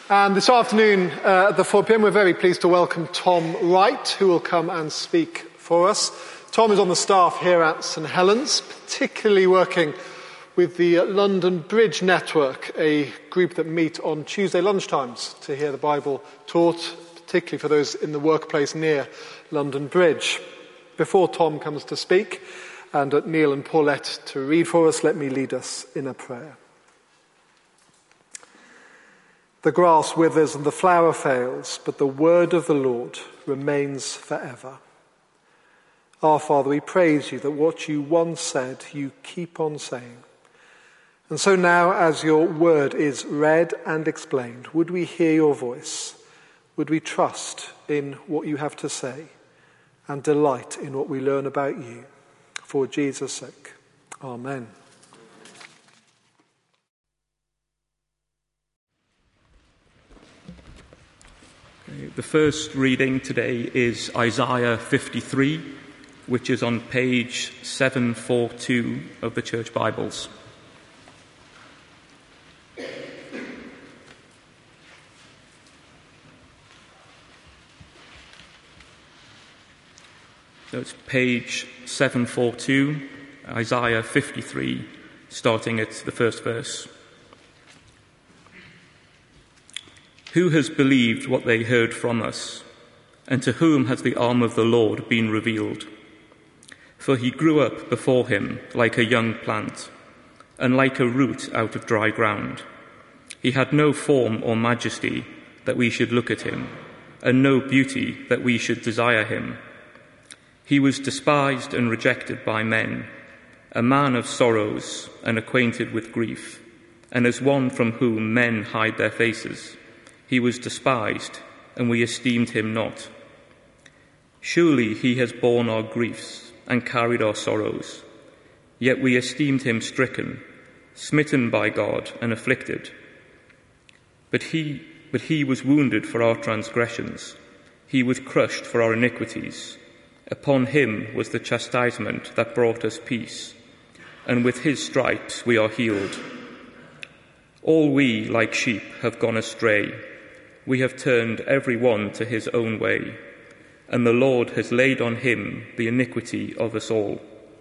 And this afternoon at the 4 p.m. we're very pleased to welcome Tom Wright, who will come and speak for us. Tom is on the staff here at St Helens, particularly working with the London Bridge Network, a group that meet on Tuesday lunchtimes to hear the Bible taught, particularly for those in the workplace near London Bridge. Before Tom comes to speak, and Neil and Paulette to read for us, let me lead us in a prayer. The grass withers and the flower fails, but the word of the Lord remains forever. Our Father, we praise you that what you once said, you keep on saying. And so now, as your word is read and explained, would we hear your voice? Would we trust in what you have to say and delight in what we learn about you? For Jesus' sake. Amen. The first reading today is Isaiah 53, which is on page 742 of the Church Bibles. So it's page 742, Isaiah 53, starting at the first verse. Who has believed what they heard from us, and to whom has the arm of the Lord been revealed? For he grew up before him like a young plant, and like a root out of dry ground. He had no form or majesty that we should look at him, and no beauty that we should desire him. He was despised and rejected by men, a man of sorrows and acquainted with grief, and as one from whom men hide their faces. He was despised, and we esteemed him not. Surely he has borne our griefs and carried our sorrows, yet we esteemed him stricken, smitten by God and afflicted. But he was wounded for our transgressions, he was crushed for our iniquities. Upon him was the chastisement that brought us peace, and with his stripes we are healed. All we, like sheep, have gone astray. We have turned every one to his own way, and the Lord has laid on him the iniquity of us all.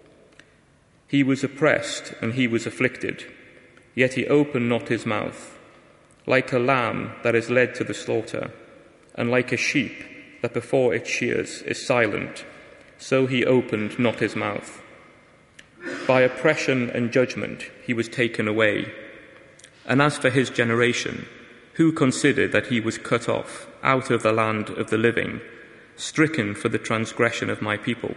He was oppressed and he was afflicted, yet he opened not his mouth. Like a lamb that is led to the slaughter, and like a sheep that before its shears is silent, so he opened not his mouth. By oppression and judgment he was taken away. And as for his generation, who considered that he was cut off out of the land of the living, stricken for the transgression of my people?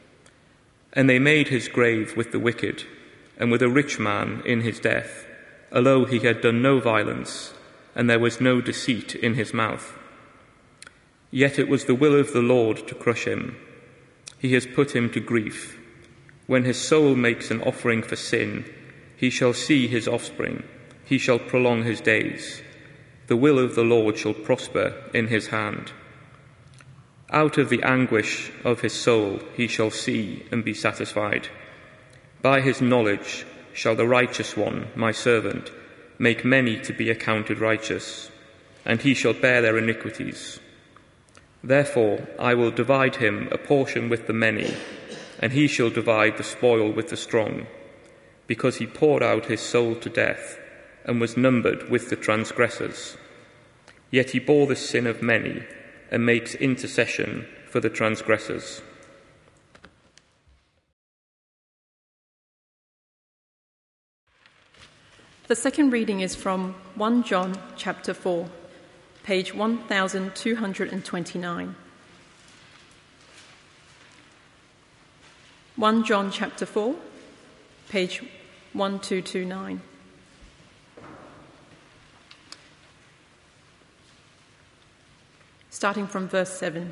And they made his grave with the wicked, and with a rich man in his death, although he had done no violence, and there was no deceit in his mouth. Yet it was the will of the Lord to crush him. He has put him to grief. When his soul makes an offering for sin, he shall see his offspring. He shall prolong his days. The will of the Lord shall prosper in his hand. Out of the anguish of his soul he shall see and be satisfied. By his knowledge shall the righteous one, my servant, make many to be accounted righteous, and he shall bear their iniquities. Therefore I will divide him a portion with the many, and he shall divide the spoil with the strong, because he poured out his soul to death, and was numbered with the transgressors. Yet he bore the sin of many, and makes intercession for the transgressors. The second reading is from 1 John chapter 4, page 1229. 1 John chapter 4, page 1229. Starting from verse 7.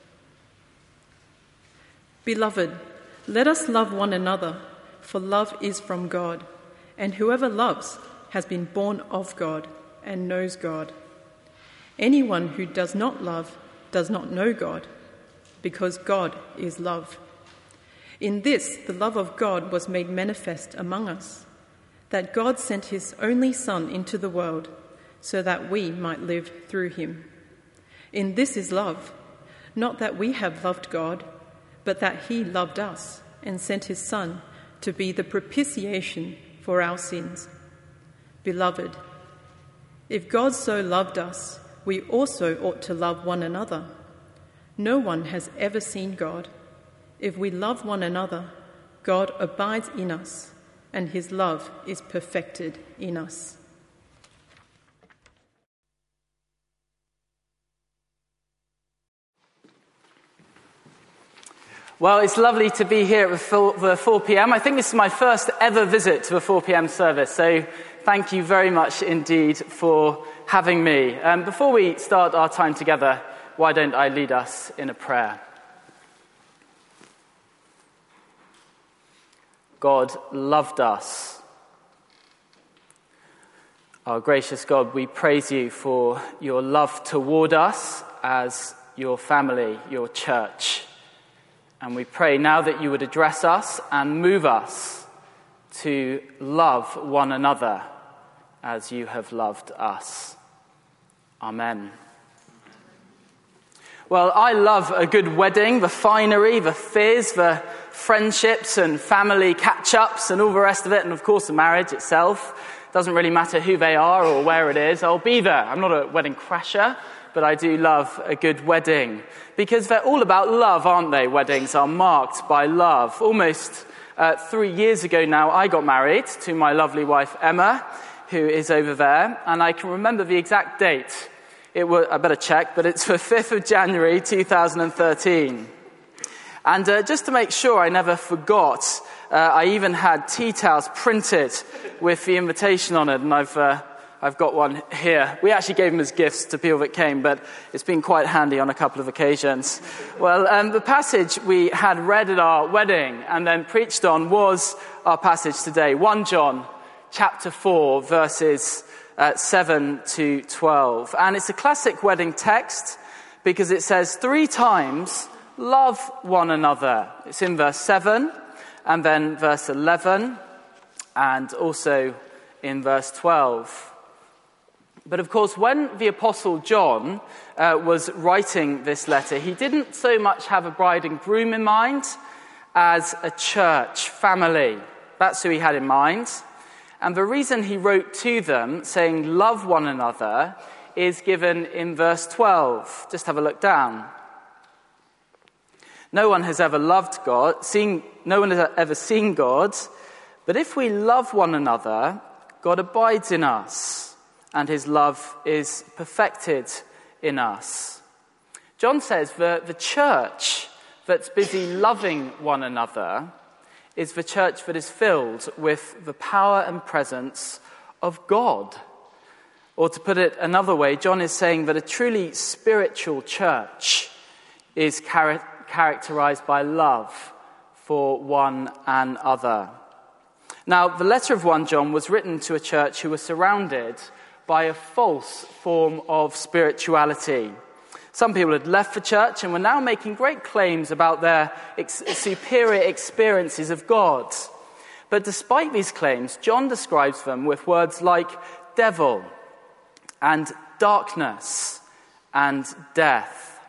Beloved, let us love one another, for love is from God, and whoever loves has been born of God and knows God. Anyone who does not love does not know God, because God is love. In this, the love of God was made manifest among us, that God sent his only Son into the world so that we might live through him. In this is love, not that we have loved God, but that he loved us and sent his Son to be the propitiation for our sins. Beloved, if God so loved us, we also ought to love one another. No one has ever seen God. If we love one another, God abides in us, and his love is perfected in us. Well, it's lovely to be here at the 4 p.m. I think this is my first ever visit to a 4 p.m. service, so thank you very much indeed for having me. Before we start our time together, why don't I lead us in a prayer? God loved us. Our gracious God, we praise you for your love toward us as your family, your church. And we pray now that you would address us and move us to love one another as you have loved us. Amen. Well, I love a good wedding, the finery, the fizz, the friendships and family catch-ups and all the rest of it, and of course the marriage itself. Doesn't really matter who they are or where it is, I'll be there. I'm not a wedding crasher, but I do love a good wedding. Because they're all about love, aren't they? Weddings are marked by love. Almost 3 years ago now, I got married to my lovely wife, Emma, who is over there. And I can remember the exact date. I better check, but it's the 5th of January, 2013. And just to make sure I never forgot, I even had tea towels printed with the invitation on it. And I've got one here. We actually gave them as gifts to people that came, but it's been quite handy on a couple of occasions. Well, the passage we had read at our wedding and then preached on was our passage today, 1 John chapter 4, verses 7 to 12. And it's a classic wedding text because it says 3 times, love one another. It's in verse 7 and then verse 11 and also in verse 12. But of course, when the Apostle John was writing this letter, he didn't so much have a bride and groom in mind as a church family. That's who he had in mind. And the reason he wrote to them, saying, love one another, is given in verse 12. Just have a look down. No one has ever loved God, no one has ever seen God, but if we love one another, God abides in us, and his love is perfected in us. John says the church that's busy loving one another is the church that is filled with the power and presence of God. Or to put it another way, John is saying that a truly spiritual church is characterized by love for one another. Now, the letter of 1 John was written to a church who was surrounded by a false form of spirituality. Some people had left the church and were now making great claims about their superior experiences of God. But despite these claims, John describes them with words like devil and darkness and death.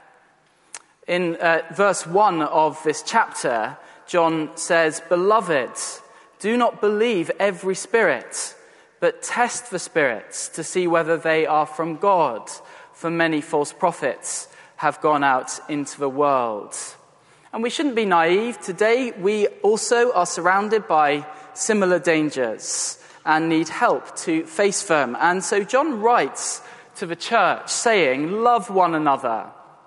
In verse 1 of this chapter, John says, "Beloved, do not believe every spirit, but test the spirits to see whether they are from God, for many false prophets have gone out into the world." And we shouldn't be naive. Today we also are surrounded by similar dangers and need help to face them. And so John writes to the church saying, love one another.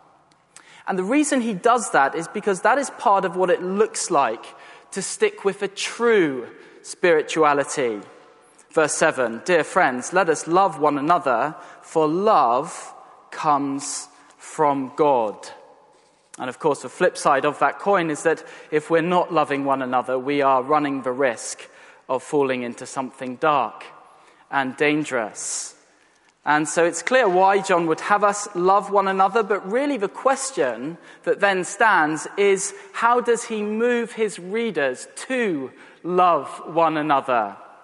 And the reason he does that is because that is part of what it looks like to stick with a true spirituality. Verse 7, "Dear friends, let us love one another, for love comes from God." And of course, the flip side of that coin is that if we're not loving one another, we are running the risk of falling into something dark and dangerous. And so it's clear why John would have us love one another, but really the question that then stands is, how does he move his readers to love one another?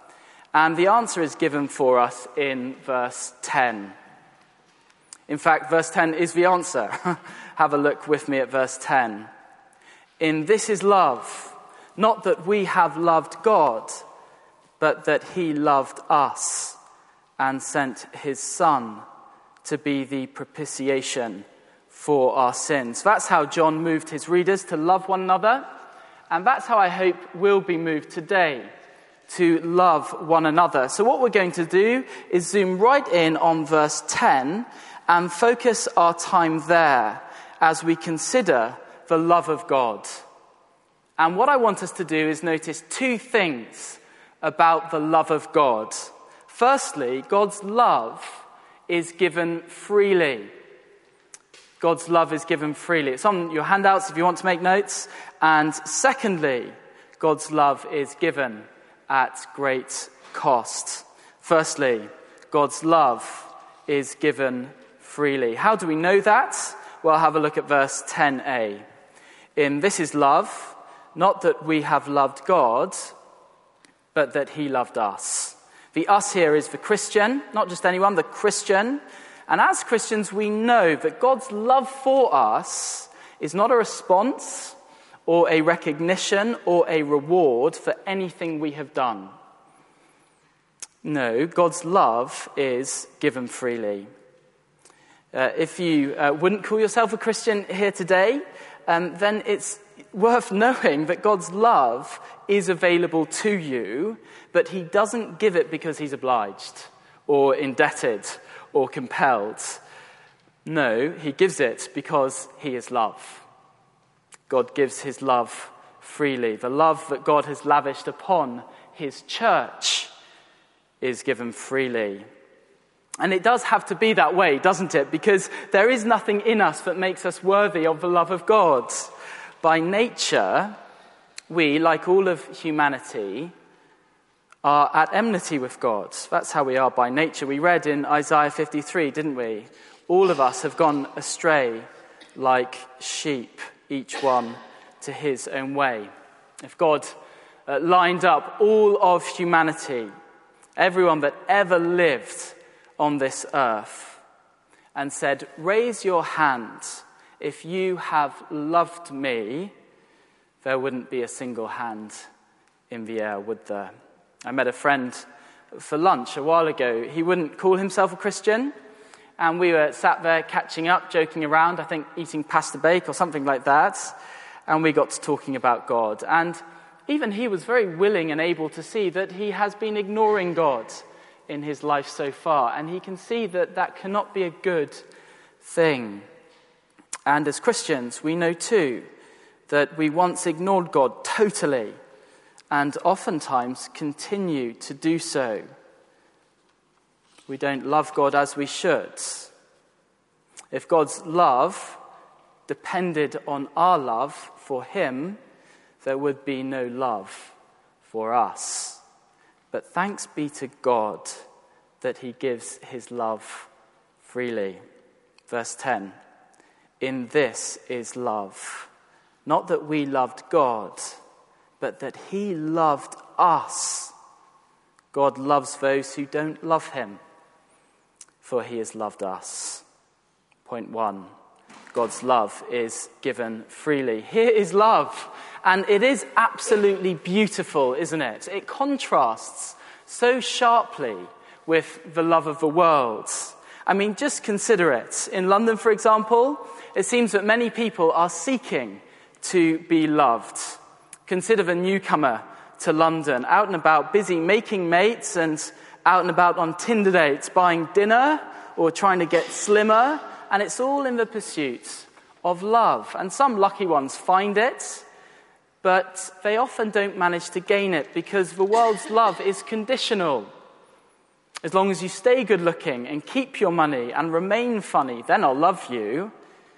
And the answer is given for us in verse 10. In fact, verse 10 is the answer. Have a look with me at verse 10. In this is love, not that we have loved God, but that he loved us and sent his Son to be the propitiation for our sins. That's how John moved his readers to love one another, and that's how I hope we'll be moved today, to love one another. So what we're going to do is zoom right in on verse 10 and focus our time there as we consider the love of God. And what I want us to do is notice two things about the love of God. Firstly, God's love is given freely. God's love is given freely. It's on your handouts if you want to make notes. And secondly, God's love is given at great cost. Firstly, God's love is given freely. How do we know that? Well, have a look at verse 10a. In this is love, not that we have loved God, but that he loved us. The us here is the Christian, not just anyone, the Christian. And as Christians, we know that God's love for us is not a response or a recognition or a reward for anything we have done. No, God's love is given freely. If you wouldn't call yourself a Christian here today, then it's worth knowing that God's love is available to you, but he doesn't give it because he's obliged or indebted or compelled. No, he gives it because he is love. God gives his love freely. The love that God has lavished upon his church is given freely. And it does have to be that way, doesn't it? Because there is nothing in us that makes us worthy of the love of God. By nature, we, like all of humanity, are at enmity with God. That's how we are by nature. We read in Isaiah 53, didn't we? All of us have gone astray like sheep, each one to his own way. If God lined up all of humanity, everyone that ever lived on this earth, and said, raise your hand if you have loved me, there wouldn't be a single hand in the air, would there? I met a friend for lunch a while ago. He wouldn't call himself a Christian, and we were sat there catching up, joking around, I think eating pasta bake or something like that, and we got to talking about God. And even he was very willing and able to see that he has been ignoring God in his life so far, and he can see that that cannot be a good thing. And as Christians, we know too that we once ignored God totally and oftentimes continue to do so. We don't love God as we should. If God's love depended on our love for him, there would be no love for us. But thanks be to God that he gives his love freely. Verse 10, in this is love, not that we loved God, but that he loved us. God loves those who don't love him, for he has loved us. Point 1, God's love is given freely. Here is love, and it is absolutely beautiful, isn't it? It contrasts so sharply with the love of the world. I mean, just consider it. In London, for example, it seems that many people are seeking to be loved. Consider the newcomer to London, out and about, busy making mates and out and about on Tinder dates, buying dinner or trying to get slimmer, and it's all in the pursuit of love. And some lucky ones find it, but they often don't manage to gain it because the world's love is conditional. As long as you stay good looking and keep your money and remain funny, then I'll love you.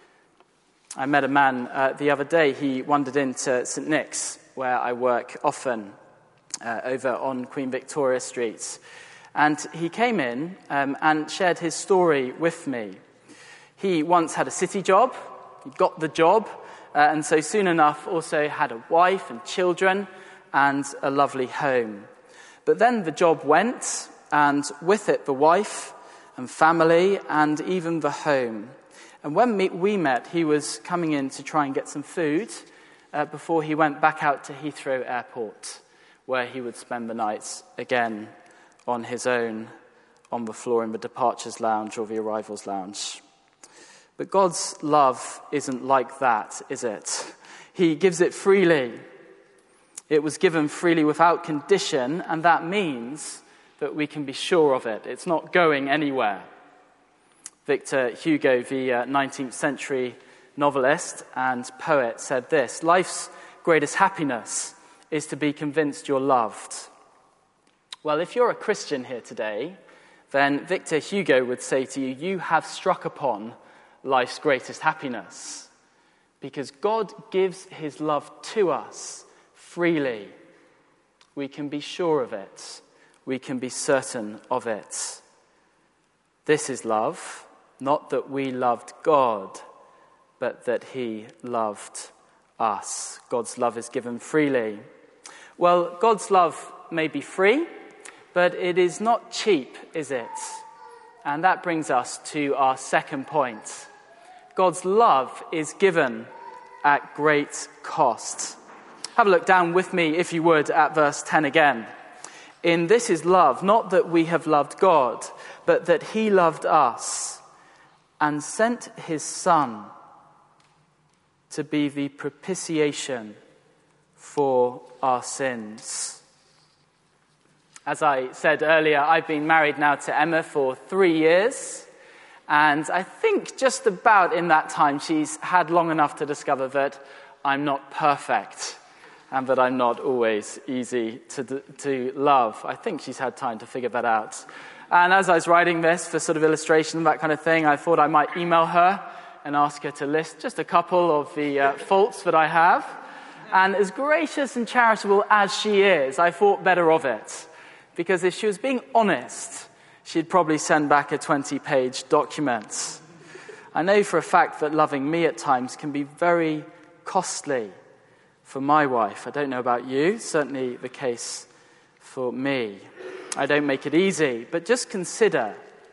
I met a man the other day. He wandered into St. Nick's, where I work often, over on Queen Victoria Street. And he came in and shared his story with me. He once had a city job. He got the job, and so soon enough also had a wife and children and a lovely home. But then the job went, and with it the wife and family and even the home. And when we met, he was coming in to try and get some food before he went back out to Heathrow Airport, where he would spend the nights again on his own on the floor in the departures lounge or the arrivals lounge. But God's love isn't like that, is it? He gives it freely. It was given freely without condition, and that means that we can be sure of it. It's not going anywhere. Victor Hugo, the 19th century novelist and poet, said this: "Life's greatest happiness is to be convinced you're loved." Well, if you're a Christian here today, then Victor Hugo would say to you, you have struck upon life's greatest happiness, because God gives his love to us freely. We can be sure of it. We can be certain of it. This is love, not that we loved God, but that he loved us. God's love is given freely. Well, God's love may be free, but it is not cheap, is it? And that brings us to our second point. God's love is given at great cost. Have a look down with me, if you would, at verse 10 again. In this is love, not that we have loved God, but that he loved us and sent his Son to be the propitiation for our sins. As I said earlier, I've been married now to Emma for 3 years, and I think just about in that time she's had long enough to discover that I'm not perfect and that I'm not always easy to love. I think she's had time to figure that out. And as I was writing this for sort of illustration, that kind of thing, I thought I might email her and ask her to list just a couple of the faults that I have. And as gracious and charitable as she is, I thought better of it. Because if she was being honest, she'd probably send back a 20-page document. I know for a fact that loving me at times can be very costly for my wife. I don't know about you, certainly the case for me. I don't make it easy, but just consider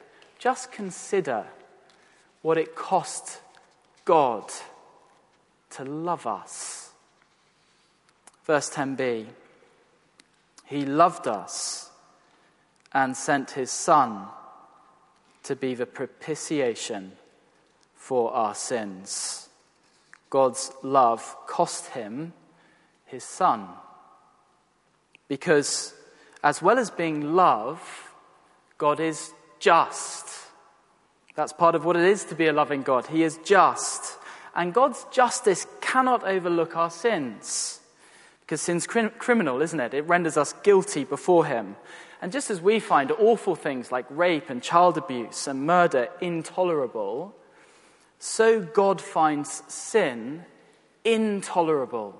what it cost God to love us. Verse 10b, he loved us and sent his Son to be the propitiation for our sins. God's love cost him his Son, because as well as being love, God is just. That's part of what it is to be a loving God. He is just. And God's justice cannot overlook our sins. Because sin's criminal, isn't it? It renders us guilty before him. And just as we find awful things like rape and child abuse and murder intolerable, so God finds sin intolerable.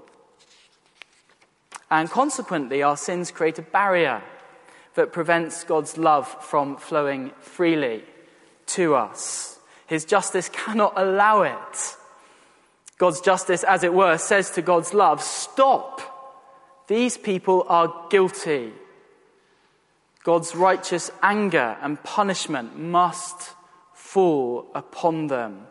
And consequently, our sins create a barrier that prevents God's love from flowing freely to us. His justice cannot allow it. God's justice, as it were, says to God's love, stop. These people are guilty. God's righteous anger and punishment must fall upon them.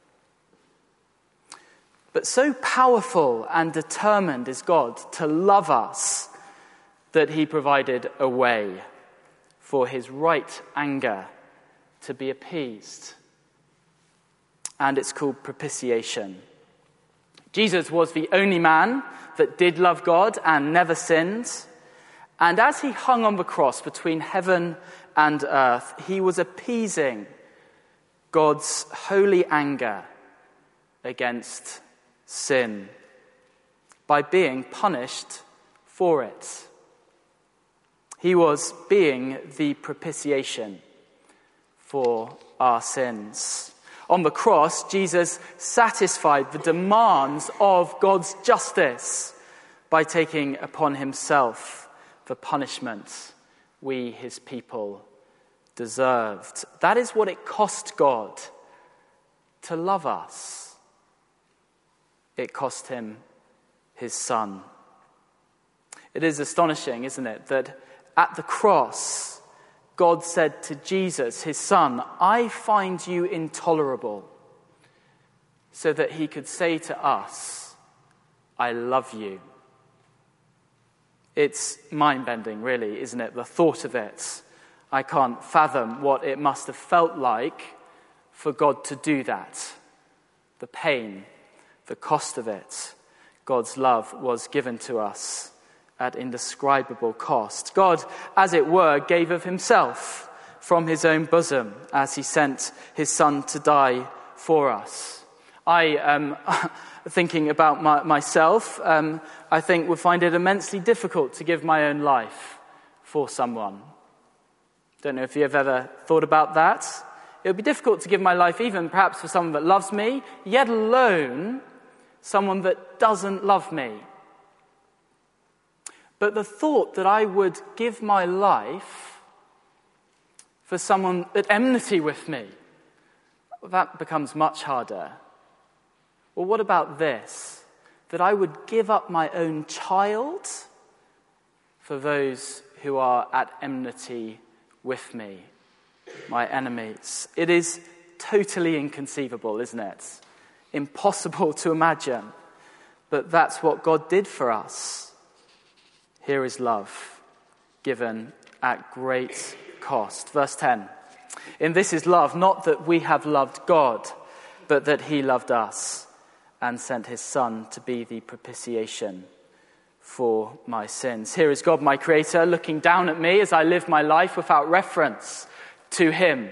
But so powerful and determined is God to love us that he provided a way for his right anger to be appeased. And it's called propitiation. Jesus was the only man that did love God and never sinned. And as he hung on the cross between heaven and earth, he was appeasing God's holy anger against sin by being punished for it. He was being the propitiation for our sins. On the cross, Jesus satisfied the demands of God's justice by taking upon himself the punishment we, his people, deserved. That is what it cost God to love us. It cost him his Son. It is astonishing, isn't it, that At the cross, God said to Jesus, his son, I find you intolerable, so that he could say to us, I love you. It's mind-bending, really, isn't it? The thought of it. I can't fathom what it must have felt like for God to do that. The pain, the cost of it. God's love was given to us at indescribable cost. God, as it were, gave of himself from his own bosom as he sent his son to die for us. I am thinking about myself. I think would find it immensely difficult to give my own life for someone. Don't know if you've ever thought about that. It would be difficult to give my life even perhaps for someone that loves me, yet alone someone that doesn't love me. But the thought that I would give my life for someone at enmity with me, that becomes much harder. Well, what about this? That I would give up my own child for those who are at enmity with me, my enemies. It is totally inconceivable, isn't it? Impossible to imagine. But that's what God did for us. Here is love, given at great cost. Verse 10. In this is love, not that we have loved God, but that he loved us and sent his son to be the propitiation for my sins. Here is God, my creator, looking down at me as I live my life without reference to him.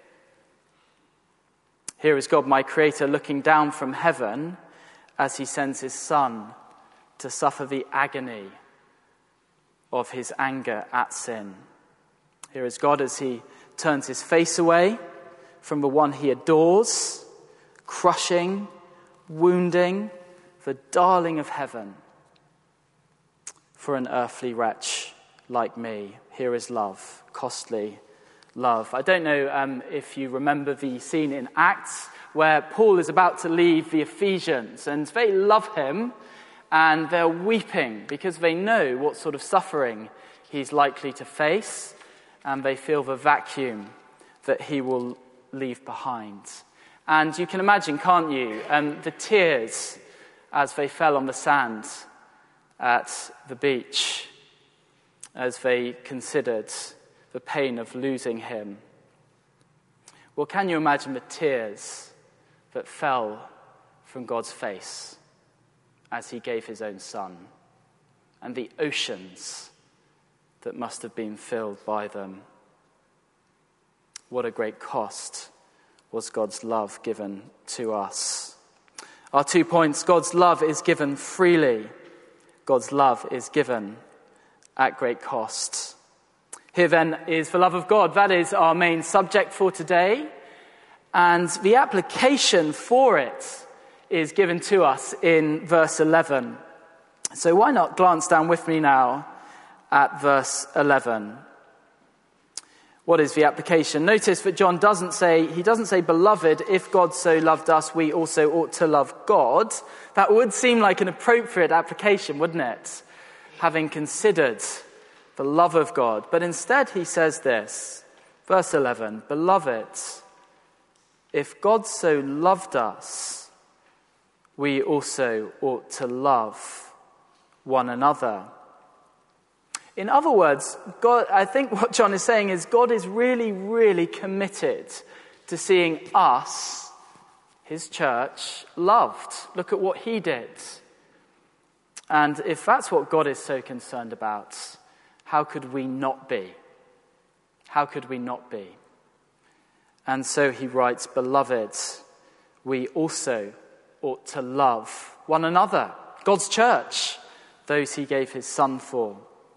Here is God, my creator, looking down from heaven as he sends his son to suffer the agony of his anger at sin. Here is God as he turns his face away from the one he adores, crushing, wounding the darling of heaven for an earthly wretch like me. Here is love, costly love. I don't know if you remember the scene in Acts where Paul is about to leave the Ephesians, and they love him and they're weeping because they know what sort of suffering he's likely to face, and they feel the vacuum that he will leave behind. And you can imagine, can't you, the tears as they fell on the sand at the beach as they considered the pain of losing him. Well, can you imagine the tears that fell from God's face as he gave his own son, and the oceans that must have been filled by them? What a great cost was God's love given to us. Our 2 points: God's love is given freely. God's love is given at great cost. Here then is the love of God. That is our main subject for today. And the application for it is given to us in verse 11. So why not glance down with me now at verse 11. What is the application? Notice that John doesn't say, beloved, if God so loved us, we also ought to love God. That would seem like an appropriate application, wouldn't it? Having considered the love of God. But instead he says this, verse 11, beloved, if God so loved us, we also ought to love one another. In other words, God, I think what John is saying is God is really, really committed to seeing us, his church, loved. Look at what he did. And if that's what God is so concerned about, how could we not be? How could we not be? And so he writes, beloved, we also ought to love one another, God's church, those he gave his son for.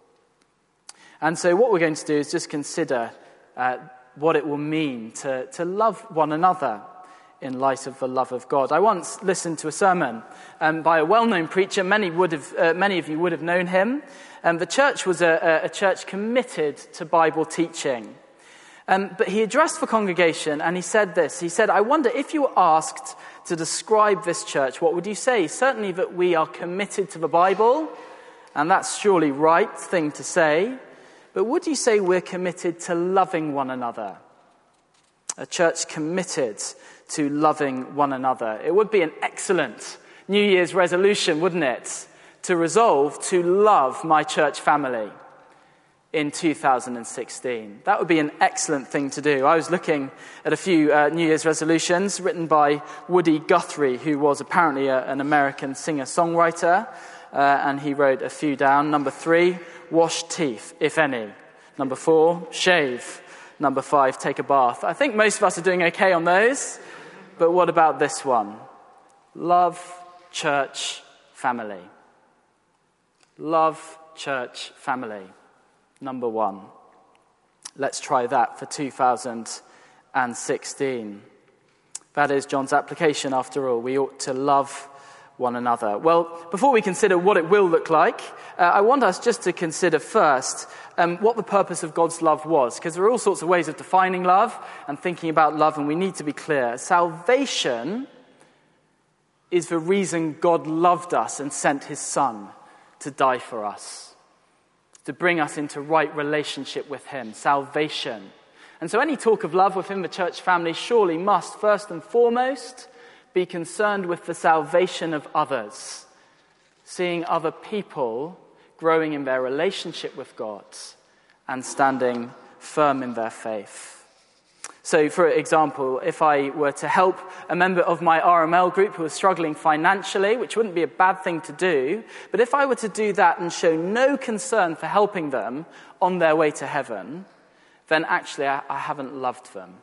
And so what we're going to do is just consider what it will mean to love one another in light of the love of God. I once listened to a sermon by a well-known preacher. Many of you would have known him. The church was a church committed to Bible teaching. But he addressed the congregation and he said this. He said, I wonder if you were asked to describe this church, what would you say? Certainly that we are committed to the Bible, and that's surely right thing to say. But would you say we're committed to loving one another? A church committed to loving one another. It would be an excellent New Year's resolution, wouldn't it? To resolve to love my church family in 2016. That would be an excellent thing to do. I was looking at a few New Year's resolutions written by Woody Guthrie, who was apparently an American singer-songwriter, and he wrote a few down. Number 3, wash teeth, if any. Number 4, shave. Number 5, take a bath. I think most of us are doing okay on those, but what about this one? Love church family. Love church family. Number 1. Let's try that for 2016. That is John's application, after all. We ought to love one another. Well, before we consider what it will look like, I want us just to consider first what the purpose of God's love was, because there are all sorts of ways of defining love and thinking about love, and we need to be clear. Salvation is the reason God loved us and sent his Son to die for us, to bring us into right relationship with him, salvation. And so any talk of love within the church family surely must, first and foremost, be concerned with the salvation of others, seeing other people growing in their relationship with God and standing firm in their faith. So, for example, if I were to help a member of my RML group who was struggling financially, which wouldn't be a bad thing to do, but if I were to do that and show no concern for helping them on their way to heaven, then actually I haven't loved them.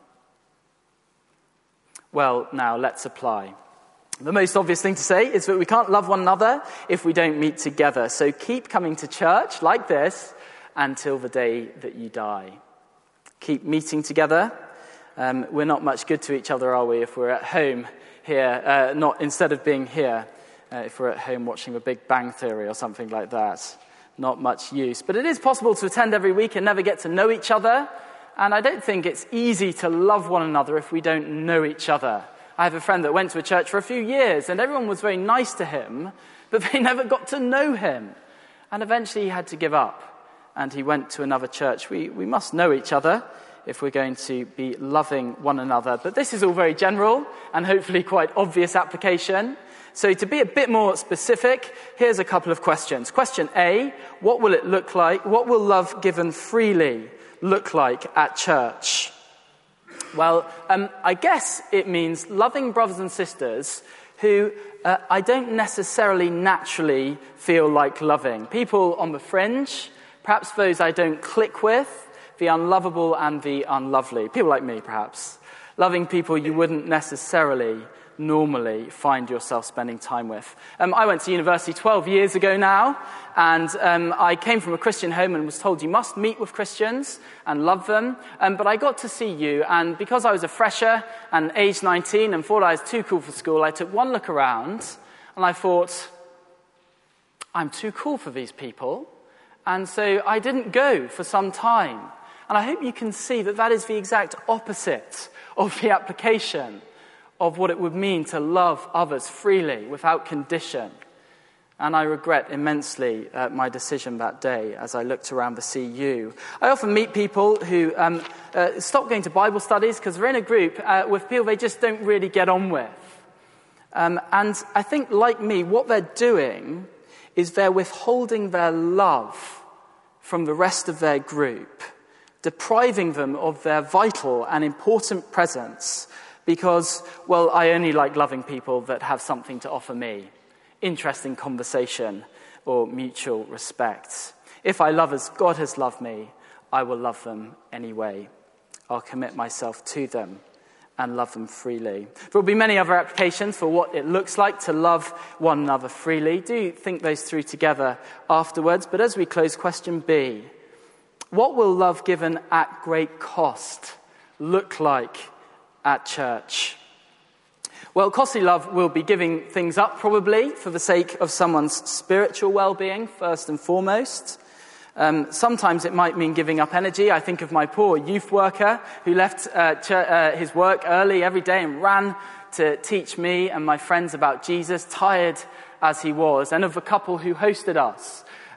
Well, now let's apply. The most obvious thing to say is that we can't love one another if we don't meet together. So keep coming to church like this until the day that you die. Keep meeting together. We're not much good to each other, are we, if we're at home here, instead of being here, if we're at home watching The Big Bang Theory or something like that. Not much use. But it is possible to attend every week and never get to know each other. And I don't think it's easy to love one another if we don't know each other. I have a friend that went to a church for a few years, and everyone was very nice to him, but they never got to know him. And eventually he had to give up, and he went to another church. We must know each other if we're going to be loving one another. But this is all very general and hopefully quite obvious application. So to be a bit more specific, here's a couple of questions. Question A, what will it look like? What will love given freely look like at church? Well, I guess it means loving brothers and sisters who I don't necessarily naturally feel like loving. People on the fringe, perhaps those I don't click with, the unlovable and the unlovely. People like me, perhaps. Loving people you wouldn't necessarily normally find yourself spending time with. I went to university 12 years ago now, and I came from a Christian home and was told you must meet with Christians and love them. But I got to see you, and because I was a fresher and age 19 and thought I was too cool for school, I took one look around and I thought, I'm too cool for these people. And so I didn't go for some time. And I hope you can see that that is the exact opposite of the application of what it would mean to love others freely, without condition. And I regret immensely my decision that day as I looked around the CU. I often meet people who stop going to Bible studies because they're in a group with people they just don't really get on with. And I think, like me, what they're doing is they're withholding their love from the rest of their group, depriving them of their vital and important presence because, well, I only like loving people that have something to offer me, interesting conversation or mutual respect. If I love as God has loved me, I will love them anyway. I'll commit myself to them and love them freely. There will be many other applications for what it looks like to love one another freely. Do think those through together afterwards. But as we close, question B. What will love given at great cost look like at church? Well, costly love will be giving things up probably for the sake of someone's spiritual well-being, first and foremost. Sometimes it might mean giving up energy. I think of my poor youth worker who left his work early every day and ran to teach me and my friends about Jesus, tired as he was, and of the couple who hosted us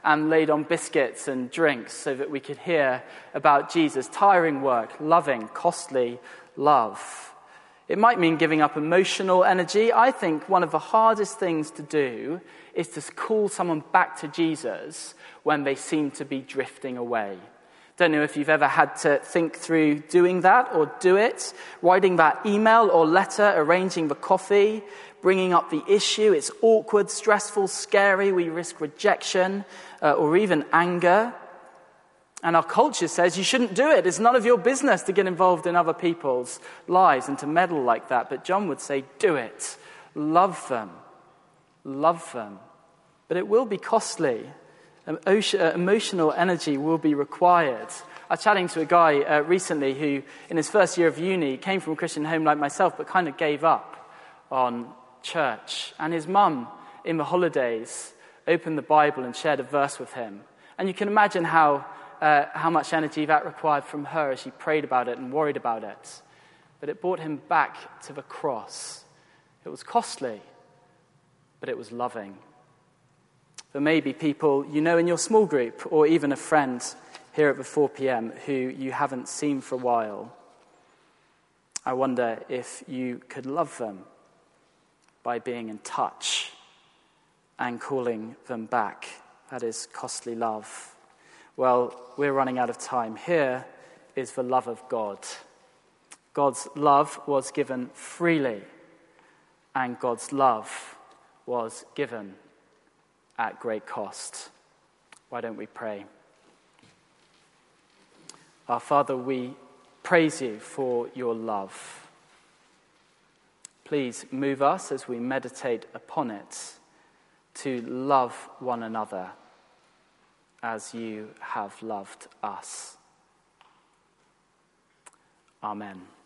and laid on biscuits and drinks so that we could hear about Jesus. Tiring work, loving, costly love. It might mean giving up emotional energy. I think one of the hardest things to do is to call someone back to Jesus when they seem to be drifting away. Don't know if you've ever had to think through doing that or do it. Writing that email or letter, arranging the coffee, bringing up the issue. It's awkward, stressful, scary. We risk rejection or even anger. And our culture says you shouldn't do it. It's none of your business to get involved in other people's lives and to meddle like that. But John would say, do it. Love them. Love them. But it will be costly. Emotional energy will be required. I was chatting to a guy recently who, in his first year of uni, came from a Christian home like myself, but kind of gave up on church. And his mum, in the holidays, opened the Bible and shared a verse with him. And you can imagine how much energy that required from her as she prayed about it and worried about it. But it brought him back to the cross. It was costly, but it was loving. There may be people you know in your small group or even a friend here at the 4 p.m. who you haven't seen for a while. I wonder if you could love them by being in touch and calling them back. That is costly love. Well, we're running out of time. Here is the love of God. God's love was given freely, and God's love was given at great cost. Why don't we pray? Our Father, we praise you for your love. Please move us as we meditate upon it to love one another as you have loved us. Amen.